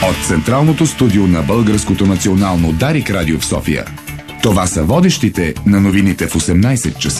От централното студио на Българското национално Дарик радио в София. Това са водещите на новините в 18 часа.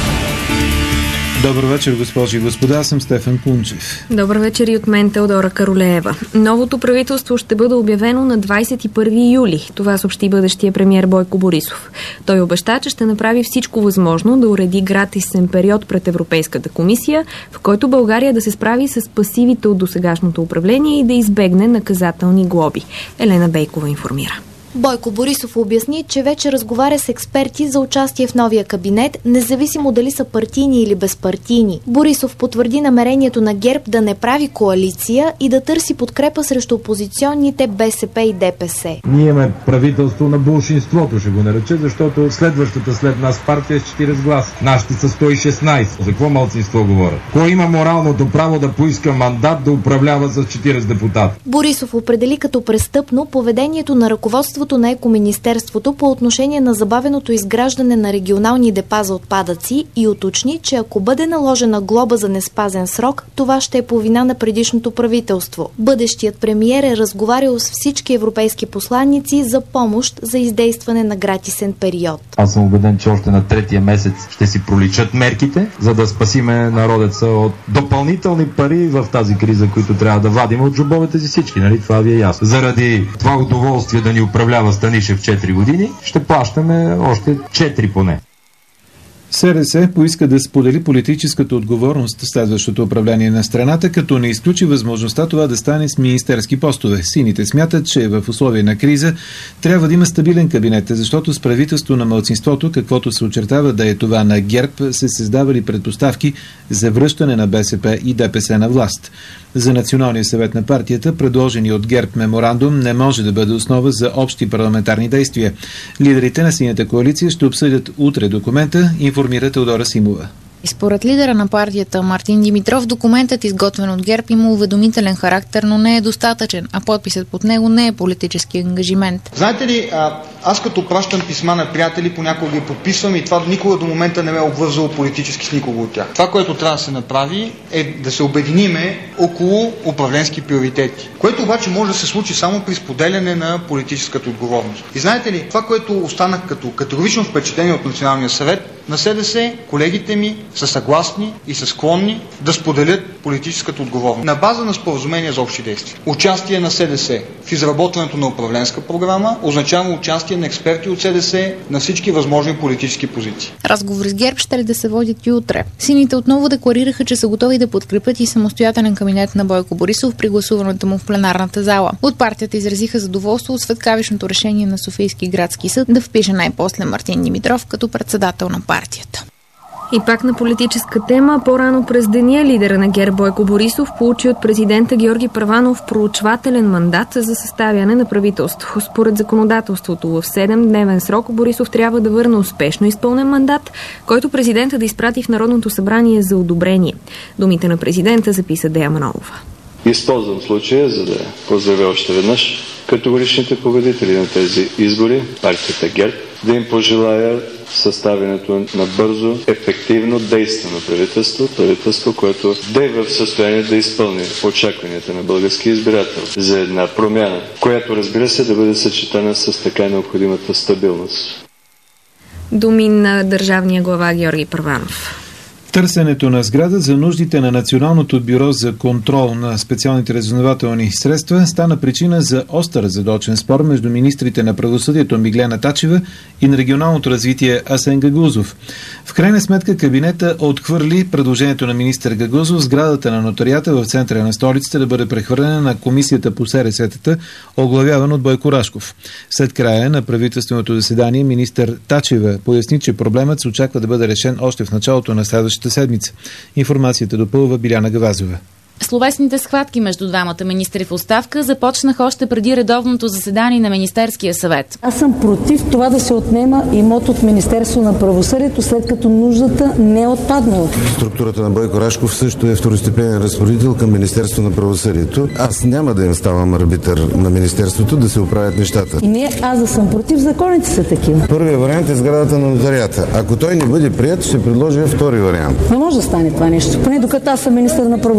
Добър вечер, госпожи и господа, аз съм Стефан Кунчев. Добър вечер и от мен, Теодора Каролеева. Новото правителство ще бъде обявено на 21 юли. Това съобщи бъдещия премиер Бойко Борисов. Той обеща, че ще направи всичко възможно да уреди гратисен период пред Европейската комисия, в който България да се справи с пасивите от досегашното управление и да избегне наказателни глоби. Елена Бейкова информира. Бойко Борисов обясни, че вече разговаря с експерти за участие в новия кабинет, независимо дали са партийни или безпартийни. Борисов потвърди намерението на ГЕРБ да не прави коалиция и да търси подкрепа срещу опозиционните БСП и ДПС. Ние имаме правителство на болшинството, ще го нареча, защото следващата след нас партия е с 40 гласа. Нашите са 116. За какво малцинство говорят? Кой има моралното право да поиска мандат да управлява с 40 депутати? Борисов определи като престъпно поведението на ръководството на Екоминистерството по отношение на забавеното изграждане на регионални депа за отпадъци и уточни, че ако бъде наложена глоба за неспазен срок, това ще е по вина на предишното правителство. Бъдещият премиер е разговарял с всички европейски посланици за помощ за издействане на гратисен период. Аз съм убеден, че още на третия месец ще си проличат мерките, за да спасиме народеца от допълнителни пари в тази криза, които трябва да вадим от джобовете си всички, нали? Това ви е ясно. Заради това удоволствие да ни управлява Станишев 4 години, ще плащаме още 4 поне. СДС поиска да сподели политическата отговорност в следващото управление на страната, като не изключи възможността това да стане с министерски постове. Сините смятат, че в условия на криза трябва да има стабилен кабинет, защото с правителство на малцинството, каквото се очертава да е това на ГЕРБ, се създавали предпоставки за връщане на БСП и ДПС на власт. За Националния съвет на партията, предложени от ГЕРБ меморандум, не може да бъде основа за общи парламентарни действия. Лидерите на Синята коалиция ще обсъдят утре документа, информира Теодора Симова. Според лидера на партията Мартин Димитров, документът, изготвен от ГЕРБ, има уведомителен характер, но не е достатъчен, а подписът под него не е политически ангажимент. Знаете ли, аз като пращам писма на приятели, понякога ги подписвам и това никога до момента не ме е обвързало политически с никого от тях. Това, което трябва да се направи, е да се обединиме около управленски приоритети, което обаче може да се случи само при споделяне на политическата отговорност. И знаете ли, това, което останах като категорично впечатление от Националния съвет, на СДС колегите ми са съгласни и са склонни да споделят политическата отговорност на база на споразумение за общи действия. Участие на СДС в изработването на управленска програма означава участие на експерти от СДС на всички възможни политически позиции. Разговори с ГЕРБ ще ли да се водят и утре. Сините отново декларираха, че са готови да подкрепят и самостоятелен кабинет на Бойко Борисов при гласуването му в пленарната зала. От партията изразиха задоволство от светкавичното решение на Софийски градски съд да впише най-после Мартин Димитров като председател на партията. И пак на политическа тема, по-рано през деня лидера на ГЕРБ Бойко Борисов получи от президента Георги Първанов проучвателен мандат за съставяне на правителство. Според законодателството в 7-дневен срок Борисов трябва да върне успешно изпълнен мандат, който президента да изпрати в Народното събрание за одобрение. Думите на президента записа Дея Манолова. Използвам случая, за да поздравя още веднъж категоричните победители на тези избори, партията ГЕРБ, да им пожелая съставянето на бързо, ефективно действено правителство, което да е в състояние да изпълни очакванията на българския избирател за една промяна, която, разбира се, да бъде съчетана с така необходимата стабилност. Думи на държавния глава Георги Първанов. Търсенето на сграда за нуждите на Националното бюро за контрол на специалните разузнавателни средства стана причина за остър задочен спор между министрите на правосъдието Миглена Тачева и на регионалното развитие Асен Гагаузов. В крайна сметка кабинета отхвърли предложението на министър Гагаузов сградата на нотариата в центъра на столицата да бъде прехвърлена на комисията по СРС-тата, оглавявана от Бойко Рашков. След края на правителственото заседание министър Тачева поясни, че проблемът се очаква да бъде решен още в началото на следващата седмица. Информацията допълва Биляна Гавазова. Словесните схватки между двамата министри в оставка започнаха още преди редовното заседание на Министерския съвет. Аз съм против това да се отнема имот от Министерство на правосъдието, след като нуждата не е отпаднала. Структурата на Бойко Рашков също е второстепенен разпоредител към Министерство на правосъдието. Аз няма да им ставам арбитър на Министерството да се оправят нещата. И не аз да съм против, законите са такива. Първият вариант е сградата на нотариата. Ако той не бъде прият, ще предложа втори вариант. Не може да стане това нещо, поне докато аз съм министър на правосъдието.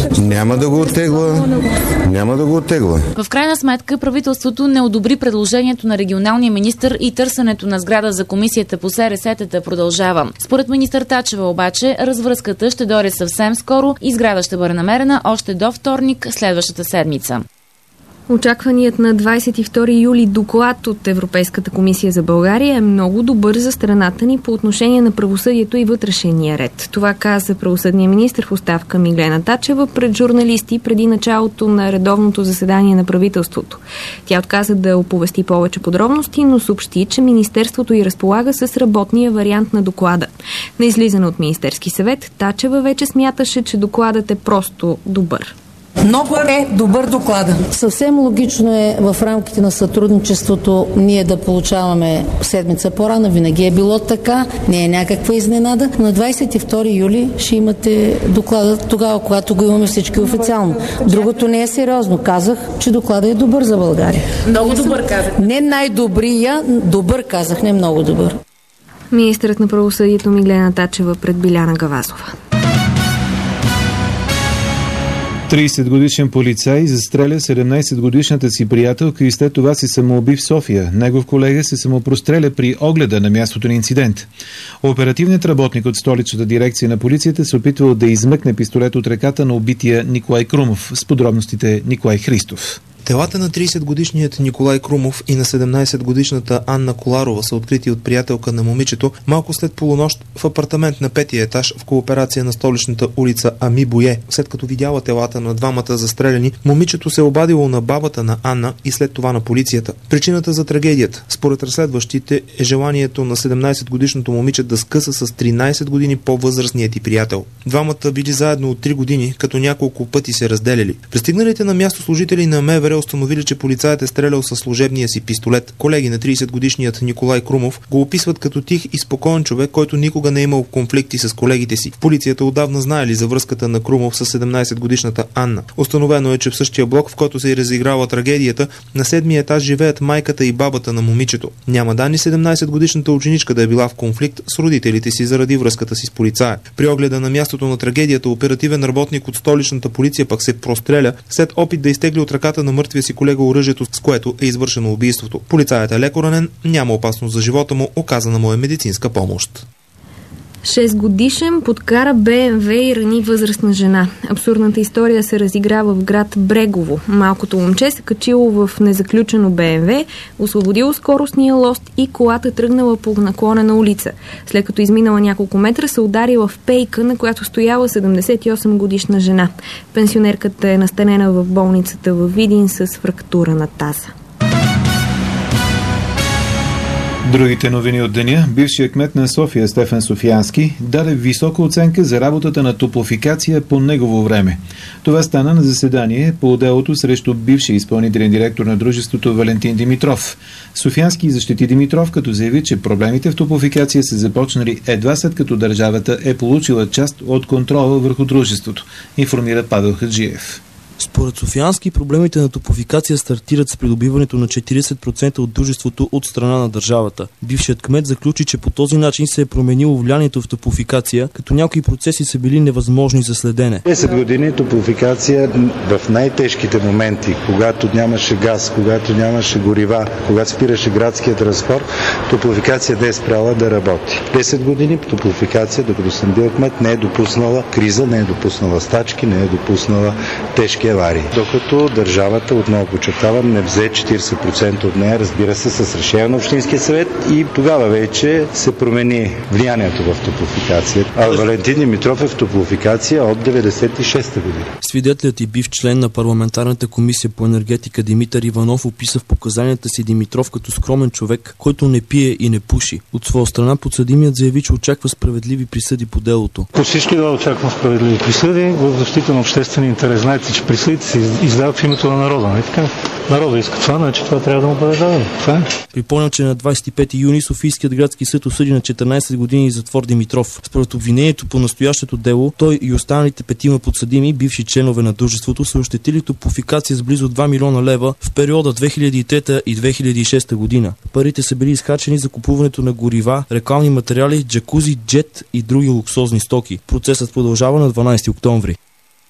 Няма да го оттегла. В крайна сметка правителството не одобри предложението на регионалния министър и търсенето на сграда за комисията по СРС-тата продължава. Според министър Тачева обаче, развръзката ще дойде съвсем скоро и сграда ще бъде намерена още до вторник следващата седмица. Очакваният на 22 юли доклад от Европейската комисия за България е много добър за страната ни по отношение на правосъдието и вътрешния ред. Това каза правосъдния министър в оставка Миглена Тачева пред журналисти преди началото на редовното заседание на правителството. Тя отказа да оповести повече подробности, но съобщи, че министерството й разполага с работния вариант на доклада. На излизане от Министерски съвет, Тачева вече смяташе, че докладът е просто добър. Много е добър доклада. Съвсем логично е в рамките на сътрудничеството ние да получаваме седмица по-рано. Винаги е било така. Не е някаква изненада. На 22 юли ще имате доклада тогава, когато го имаме всички официално. Другото не е сериозно. Казах, че докладът е добър за България. Много добър казах. Не най-добрия, добър казах, не много добър. Министърът на правосъдието Миглена Тачева пред Биляна Гавазова. 30-годишен полицай застреля 17-годишната си приятелка и след това се самоуби в София. Негов колега се самопростреля при огледа на мястото на инцидент. Оперативният работник от столичната дирекция на полицията се опитвал да измъкне пистолет от ръката на убития Николай Крумов. С подробностите Николай Христов. Телата на 30-годишният Николай Крумов и на 17-годишната Анна Коларова са открити от приятелка на момичето малко след полунощ в апартамент на 5-ти етаж в кооперация на столичната улица Ами Бое. След като видяла телата на двамата застреляни, момичето се обадило на бабата на Анна и след това на полицията. Причината за трагедията, според разследващите, е желанието на 17-годишното момиче да скъса с 13 години по-възрастният и приятел. Двамата били заедно от 3 години, като няколко пъти се разделяли. Пристигналите на място служители на МВР установили, че полицаят е стрелял със служебния си пистолет. Колеги на 30-годишният Николай Крумов го описват като тих и спокоен човек, който никога не е имал конфликти с колегите си. Полицията отдавна знаели за връзката на Крумов с 17-годишната Анна. Установено е, че в същия блок, в който се е разиграла трагедията, на 7-ми етаж живеят майката и бабата на момичето. Няма данни 17-годишната ученичка да е била в конфликт с родителите си заради връзката си с полицая. При огледа на мястото на трагедията, оперативен работник от столичната полиция пък се простреля след опит да изтегли от ръката на мъртвия си колега оръжието, с което е извършено убийството. Полицаят е леко ранен, няма опасност за живота му, оказана му е медицинска помощ. 6-годишен подкара БМВ и рани възрастна жена. Абсурдната история се разиграва в град Брегово. Малкото момче се качило в незаключено БМВ, освободило скоростния лост и колата тръгнала по наклонена улица. След като изминала няколко метра, се ударила в пейка, на която стояла 78-годишна жена. Пенсионерката е настанена в болницата във Видин с фрактура на таза. Другите новини от деня. Бившият кмет на София Стефан Софиянски даде висока оценка за работата на Топлофикация по негово време. Това стана на заседание по делото срещу бившия изпълнителен директор на дружеството Валентин Димитров. Софиянски защити Димитров, като заяви, че проблемите в Топлофикация са започнали едва след като държавата е получила част от контрола върху дружеството, информира Павел Хаджиев. Според Софиянски, проблемите на Топлофикация стартират с придобиването на 40% от дружеството от страна на държавата. Бившият кмет заключи, че по този начин се е променило влиянието в Топлофикация, като някои процеси са били невъзможни за следене. 10 години Топлофикация в най-тежките моменти, когато нямаше газ, когато нямаше горива, когато спираше градския транспорт, Топлофикация не е спряла да работи. 10 години Топлофикация, докато съм бил кмет, не е допуснала криза, не е допуснала стачки, не е допуснала тежки аварии. Докато държавата, отново подчертавам, не взе 40% от нея, разбира се, с решение на Общинския съвет и тогава вече се промени влиянието в Топлофикация. А Валентин Димитров е в Топлофикация от 96-та година. Свидетелят и бив член на парламентарната комисия по енергетика Димитър Иванов описа в показанията си Димитров като скромен човек, който не пие и не пуши. От своя страна подсъдимият заяви, че очаква справедливи присъди по делото. По всички да очаквам справедливи присъди в защита на обществения интерес. Знаете, че присъдите се издават в името на народа. Не така? Народа иска това, значи това трябва да му бъде дадено. Това е. Припомням, че на 25 юни Софийският градски съд осъди на 14 години затвор Димитров. Според обвинението по настоящето дело, той и останалите 5 подсъдими, бивши членове на дружеството, са ощетили Топлофикация с близо 2 милиона лева в периода 2003 и 2006 година. Парите са били изхарчени за купуването на горива, рекламни материали, джакузи, джет и други луксозни стоки. Процесът продължава на 12 октомври.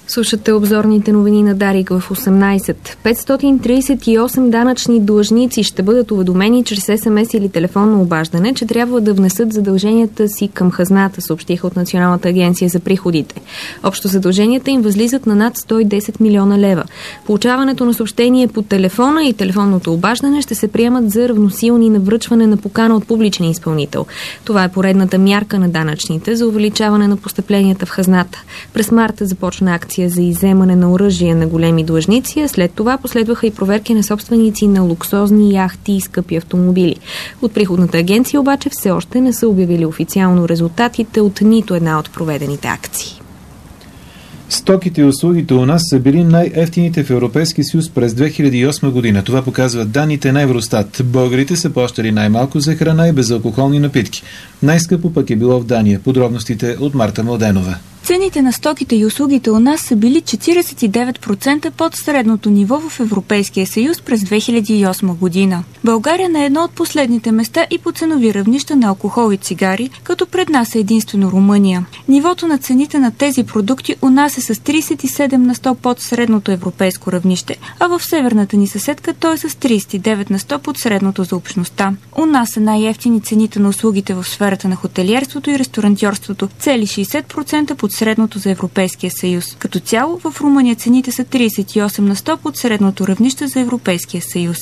Слушате обзорните новини на Дарик в 18. 538 данъчни длъжници ще бъдат уведомени чрез СМС или телефонно обаждане, че трябва да внесат задълженията си към хазната, съобщиха от Националната агенция за приходите. Общо задълженията им възлизат на над 110 милиона лева. Получаването на съобщение по телефона и телефонното обаждане ще се приемат за равносилни на връчване на покана от публичен изпълнител. Това е поредната мярка на данъчните за увеличаване на постъпленията в хазната. През марта започна акция за изземане на оръжие на големи длъжници, а след това последваха и проверки на собственици на луксозни яхти и скъпи автомобили. От приходната агенция обаче все още не са обявили официално резултатите от нито една от проведените акции. Стоките и услугите у нас са били най-евтините в Европейския съюз през 2008 година. Това показват данните на Евростат. Българите са плащали най-малко за храна и безалкохолни напитки. Най-скъпо пък е било в Дания. Подробностите от Марта Младенова. Цените на стоките и услугите у нас са били 49% под средното ниво в Европейския съюз през 2008 година. България на едно от последните места и по ценови равнища на алкохол и цигари, като пред нас е единствено Румъния. Нивото на цените на тези продукти у нас е с 37% под средното европейско равнище, а в северната ни съседка той е с 39% под средното за общността. У нас са най-евтини цените на услугите в сферата на хотелиерството и ресторантьорството, цели 60% под средното за Европейския съюз. Като цяло в Румъния цените са 38% под средното равнище за Европейския съюз.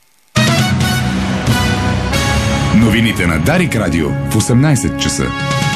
Новините на Дарик Радио в 18 часа.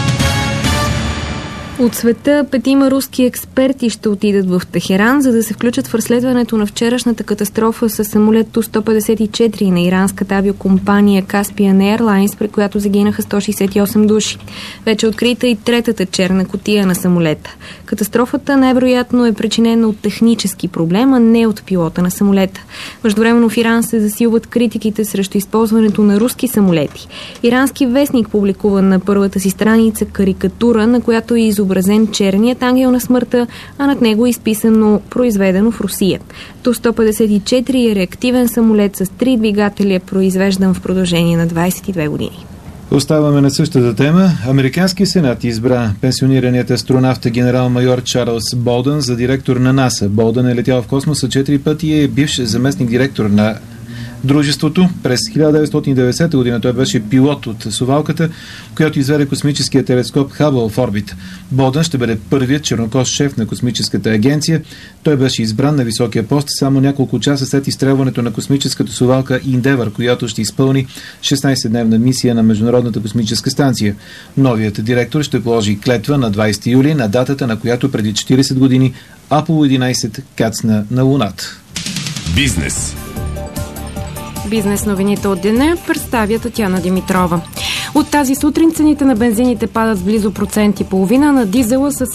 От света 5 руски експерти ще отидат в Техеран, за да се включат в разследването на вчерашната катастрофа с самолет Ту-154 на иранската авиокомпания Caspian Airlines, при която загинаха 168 души. Вече е открита и третата черна кутия на самолета. Катастрофата най-вероятно е причинена от технически проблем, а не от пилота на самолета. Междувременно в Иран се засилват критиките срещу използването на руски самолети. Ирански вестник публикува на първата си страница карикатура, на която е изобразен черният ангел на смъртта, а над него е изписано "произведено в Русия". Ту-154 е реактивен самолет с 3 двигателя, произвеждан в продължение на 22 години. Оставаме на същата тема. Американският сенат избра пенсионираният астронавт генерал-майор Чарлз Болдън за директор на НАСА. Болдън е летял в космоса 4 пъти и е бивш заместник-директор на дружеството. През 1990 година той беше пилот от совалката, която изведе космическия телескоп Хъбъл в орбита. Болдън ще бъде първият чернокож шеф на космическата агенция. Той беше избран на високия пост само няколко часа след изстрелването на космическата совалка Индевър, която ще изпълни 16-дневна мисия на Международната космическа станция. Новият директор ще положи клетва на 20 юли, на датата, на която преди 40 години Аполо 11 кацна на Луната. Бизнес. Бизнес новините от деня представя Татяна Димитрова. От тази сутрин цените на бензините падат с близо 1,5%, на дизела с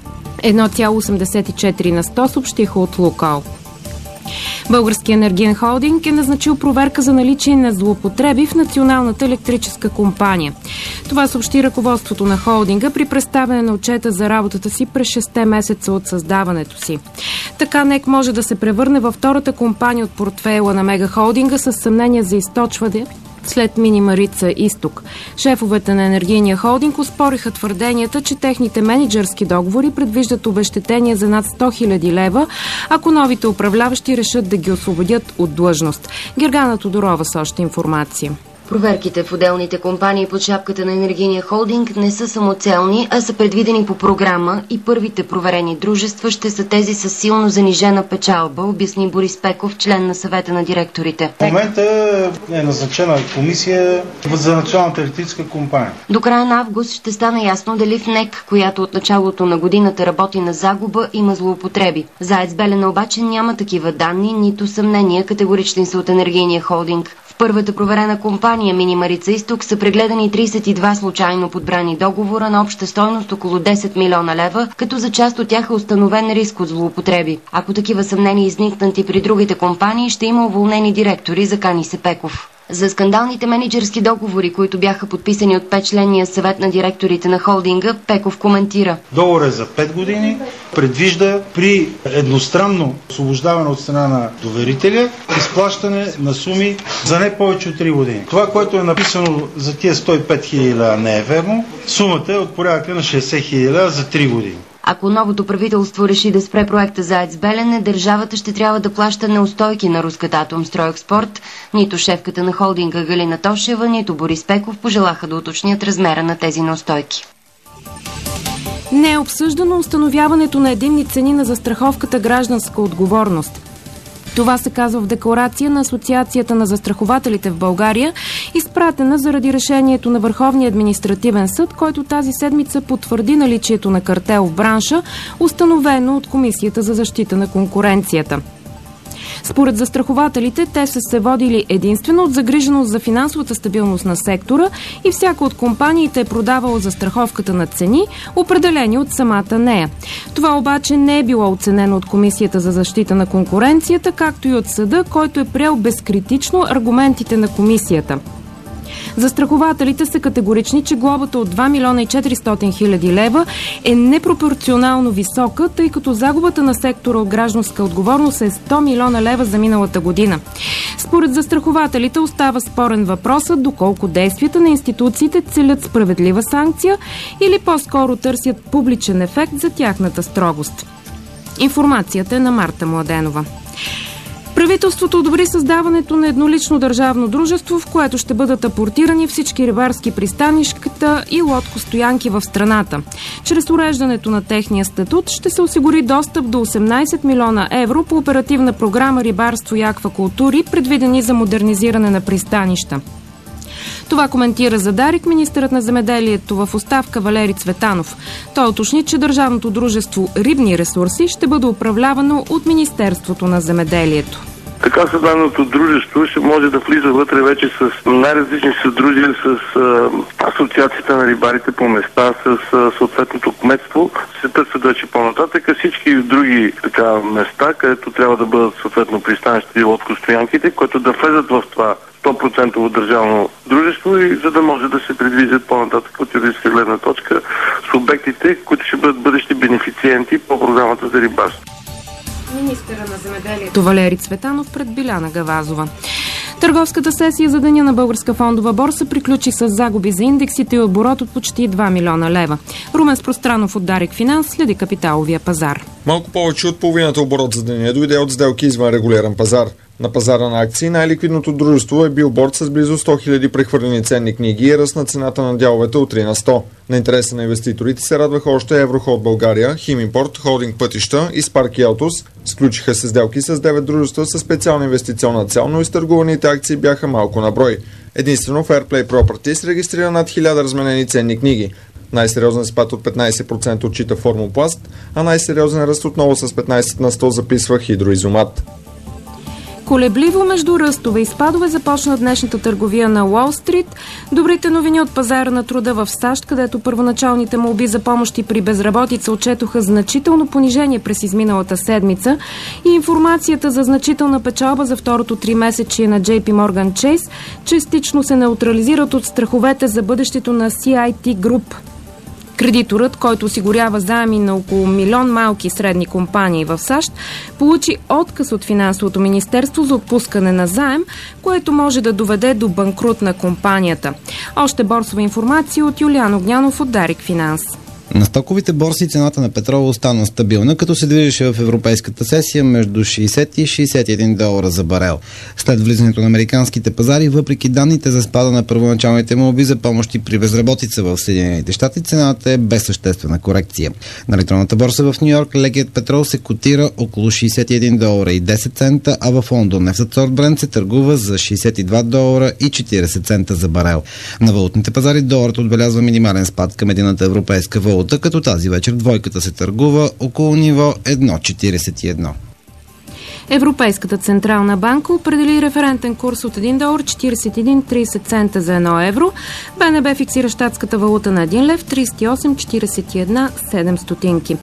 1,84 на 100, съобщиха от Лукойл. Българският енергиен холдинг е назначил проверка за наличие на злоупотреби в Националната електрическа компания. Това съобщи ръководството на холдинга при представяне на отчета за работата си през 6 месеца от създаването си. Така НЕК може да се превърне във втората компания от портфейла на мегахолдинга с съмнение за източване след Мини Марица Изток. Шефовете на енергийния холдинг оспориха твърденията, че техните мениджърски договори предвиждат обезщетения за над 100 000 лева, ако новите управляващи решат да ги освободят от длъжност. Гергана Тодорова с още информация. Проверките в отделните компании под шапката на енергийния холдинг не са самоцелни, а са предвидени по програма и първите проверени дружества ще са тези с силно занижена печалба, обясни Борис Пеков, член на съвета на директорите. В момента е назначена комисия за Националната електрическа компания. До края на август ще стане ясно дали в НЕК, която от началото на годината работи на загуба, има злоупотреби. За АЕЦ Белене обаче няма такива данни, нито съмнения, категорични са от енергийния холдинг. В първата проверена компания Мини Марица Изток са прегледани 32 случайно подбрани договора на обща стойност около 10 милиона лева, като за част от тях е установен риск от злоупотреби. Ако такива съмнения изникнат и при другите компании, ще има уволнени директори, закани се Пеков. За скандалните мениджърски договори, които бяха подписани от 5-членния съвет на директорите на холдинга, Пеков коментира. Договорът е за 5 години, предвижда при едностранно освобождаване от страна на доверителя изплащане на суми за не повече от 3 години. Това, което е написано за тия 105 000 не е верно. Сумата е от порядъка на 60 000 за 3 години. Ако новото правителство реши да спре проекта за АЕЦ Белене, държавата ще трябва да плаща неустойки на руската Атомстройекспорт. Нито шефката на холдинга Галина Тошева, нито Борис Пеков пожелаха да уточнят размера на тези неустойки. Не е обсъждано установяването на единни цени на застраховката гражданска отговорност. Това се казва в декларация на Асоциацията на застрахователите в България, изпратена заради решението на Върховния административен съд, който тази седмица потвърди наличието на картел в бранша, установено от Комисията за защита на конкуренцията. Според застрахователите, те са се водили единствено от загриженост за финансовата стабилност на сектора и всяка от компаниите е продавала застраховката на цени, определени от самата нея. Това обаче не е било оценено от Комисията за защита на конкуренцията, както и от съда, който е приел безкритично аргументите на комисията. Застрахователите са категорични, че глобата от 2 милиона и 400 хиляди лева е непропорционално висока, тъй като загубата на сектора от гражданска отговорност е 100 милиона лева за миналата година. Според застрахователите остава спорен въпросът доколко действията на институциите целят справедлива санкция или по-скоро търсят публичен ефект за тяхната строгост. Информацията е на Марта Младенова. Правителството одобри създаването на еднолично държавно дружество, в което ще бъдат апортирани всички рибарски пристанища и лодкостоянки в страната. Чрез уреждането на техния статут ще се осигури достъп до 18 милиона евро по оперативна програма Рибарство и аквакултури, предвидени за модернизиране на пристанища. Това коментира за Дарик министърът на земеделието в оставка Валери Цветанов. Той уточни, че държавното дружество Рибни ресурси ще бъде управлявано от Министерството на земеделието. Така създаденото дружество ще може да влиза вътре вече с най-различни съдружия, с асоциацията на рибарите по места, с съответното кметство. Се търсят вече по-нататък всички други места, където трябва да бъдат съответно пристанища и лодкостоянките, които да влезат в това 100% държавно дружество и за да може да се предвиждат по-нататък от юридическа гледна точка субектите, които ще бъдат бъдещи бенефициенти по програмата за рибарство. Министъра на земеделието Валери Цветанов пред Биляна Гавазова. Търговската сесия за деня на Българска фондова борса приключи с загуби за индексите и оборот от почти 2 милиона лева. Румен Спространов от Дарик Финанс следи капиталовия пазар. Малко повече от половината оборот за деня дойде от сделки извън регулиран пазар. На пазара на акции най-ликвидното дружество е Билборд с близо 100 000 прехвърлени ценни книги и ръст на цената на дяловете от 3 на 100. На интереса на инвеститорите се радваха още Евроход България, Химимпорт, Холдинг Пътища и Спарки Аутос. Сключиха се сделки с 9 дружества със специална инвестиционна цел, но изтъргуваните акции бяха малко на брой. Единствено Fairplay Properties регистрира над 1000 разменени ценни книги. Най-сериозен спад от 15% отчита Формопласт, а най-сериозен ръст отново с 15 на 100 записва Хидроизомат. Колебливо между ръстове и спадове започна днешната търговия на Уол Стрит. Добрите новини от пазара на труда в САЩ, където първоначалните молби за помощи при безработица отчетоха значително понижение през изминалата седмица и информацията за значителна печалба за второто 3-месечие на JP Morgan Chase частично се неутрализират от страховете за бъдещето на CIT Group. Кредиторът, който осигурява заеми на около 1 милион малки и средни компании в САЩ, получи отказ от Финансовото министерство за отпускане на заем, което може да доведе до банкрут на компанията. Още борсова информация от Юлиан Огнянов от Дарик Финанс. На стоковите борси цената на петрола остана стабилна, като се движеше в европейската сесия между 60 и 61 долара за барел. След влизането на американските пазари, въпреки данните за спада на първоначалните молби за помощи при безработица в Съединените щати, цената е без съществена корекция. На електронната борса в Нью-Йорк лекият петрол се котира около 61 долара и 10 цента, а в Лондон нефтът сорт Брент се търгува за 62 долара и 40 цента за барел. На валутните пазари доларът отбелязва минимален спад към едината европейска валута, като тази вечер двойката се търгува около ниво 1,41. Европейската централна банка определи референтен курс от 1 долар 41,30 цента за 1 евро. БНБ фиксира щатската валута на 1 лев 38,41 7 стотинки.